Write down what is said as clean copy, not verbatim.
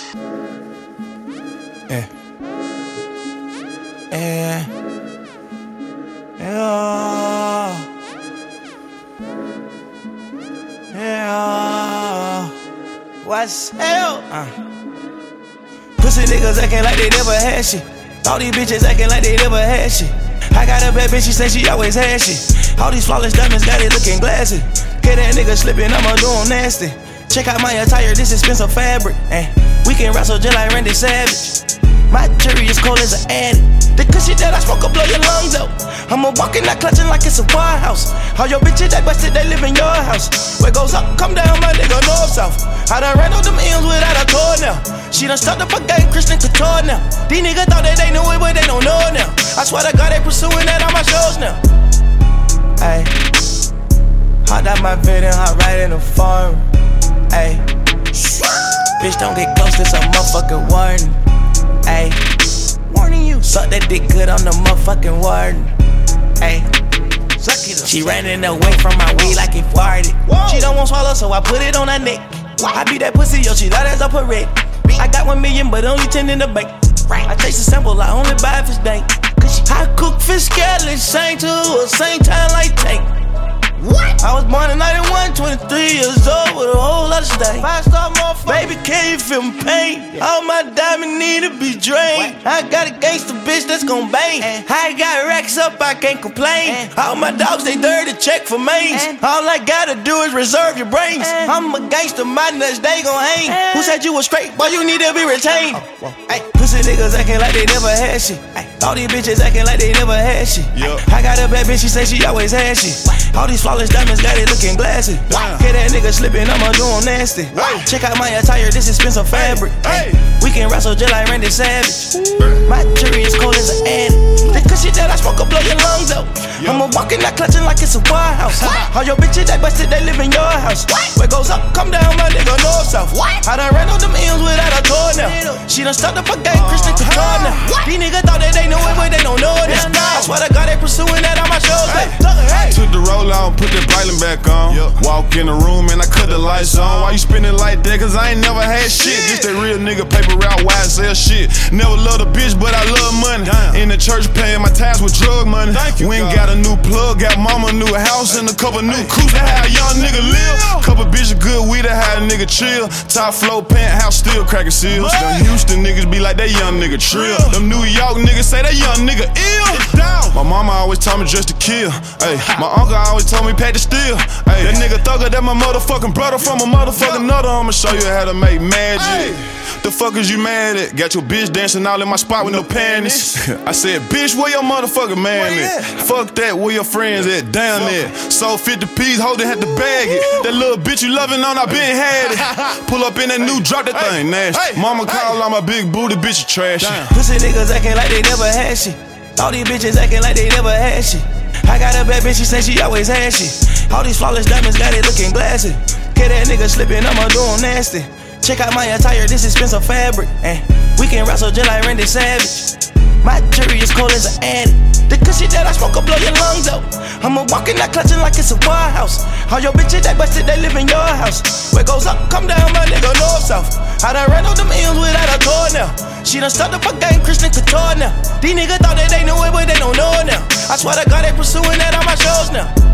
Yeah. Yeah. Yeah. Yeah. What's hell? Pussy niggas acting like they never had shit. All these bitches acting like they never had shit. I got a bad bitch, she say she always had shit. All these flawless diamonds got it looking glassy. Get that nigga slipping, I'ma do him nasty. Check out my attire, this expensive fabric. We can wrestle just like Randy Savage. My jury is cold as an addict. The good shit that I smoke will blow your lungs out. I'ma walking out clutching like it's a warehouse. All your bitches that busted, they live in your house. Where goes up, come down, my nigga, north, south. I done ran on them M's without a tour now. She done stuck up a game, Christian Couture now. These niggas thought that they knew it, but they don't know now. I swear to God, they pursuing that on my shows now. Ayy, hot out my vid and hot right in the farm. Ayy, bitch, don't get close, this a motherfucking warning. Ayy, warning you. Suck that dick good on the motherfucking warden. Ayy, she running away from my weed like it farted. She don't want swallow, so I put it on her neck. I beat that pussy, yo, she loud as a parade. I got 1 million, but only 10 in the bank. I chase a sample, I only buy if it's dank. I cook fish scallops, same to her, same time like tank. What? I was born in 91, 23 years old with a whole lot of stank. 5-star motherfucker. Baby, can you feel my pain? All my diamonds need to be drained. I got a gangster bitch that's gon' bang. I got racks up, I can't complain. All my dogs, they dirty, check for mains. All I gotta do is reserve your brains. I'm a gangster, my nuts, they gon' hang. Who said you was straight? Boy, you need to be retained. Pussy niggas acting like they never had shit. All these bitches acting like they never had shit. I got a bad bitch, she say she always had shit. All these flawless diamonds got it looking glassy. Get that nigga slipping, I'ma do him nasty. Check out my attire, this expensive fabric. We can wrestle just like Randy Savage. My jury is cold as an addict. The good shit that I smoke will blow your lungs out. I'ma walking out clutching like it's a warehouse. All your bitches that busted, they live in your house. Where goes up, come down, my nigga, north, south. I done ran on them M's without a tour now. She done stuck up a game, Christian Couture now. These niggas thought that they knew it, but they don't know it now. I swear to God, they pursuing that on my shows. Took the roll out, put the Brylan back on. Walk in the room and I cut the lights on. Why you spinning like that? Cause I ain't never had shit. This that real nigga paper route, wide sell shit. Never loved a bitch, but I love money. In the church paying my tithes with drug money. We ain't got a new plug, got mama a new house and a couple new coupes. That how a young nigga live. Couple bitches good weed, that how a nigga chill. Top floor penthouse, still cracking seals. Them Houston niggas be like that young nigga trill. Them New York niggas say that young nigga ill. My mama always told me just to kill. Ay, my uncle always told me pack the steel. Ay, that nigga thugger, that my motherfucking brother from a motherfucking another. I'ma show you how to make magic. The fuck is you mad at? Got your bitch dancing all in my spot with no panties. I said, bitch, where your motherfucking man at? Fuck that, where your friends at? Down there. Sold 50 P's, holding had to bag it. That little bitch you loving on, I been had it. Pull up in that new drop, that thing nasty. Mama call on my big booty, bitch, you trash. Pussy niggas acting like they never had shit. All these bitches acting like they never had shit. I got a bad bitch, she say she always had shit. All these flawless diamonds got it looking glassy. Get that nigga slipping, I'ma do him nasty. Check out my attire, this expensive fabric. We can wrestle just like Randy Savage. My jury is cold as an addict. The good shit that I smoke will blow your lungs out. I'ma walking out clutching like it's a warehouse. All your bitches that busted, they live in your house. Where goes up, come down, my nigga, north, south. I done ran on them M's without a tour now. She done stuck up a game, Christian Couture now. These niggas thought that they knew it, but they don't know it now. I swear to God, they pursuing that on my shows now.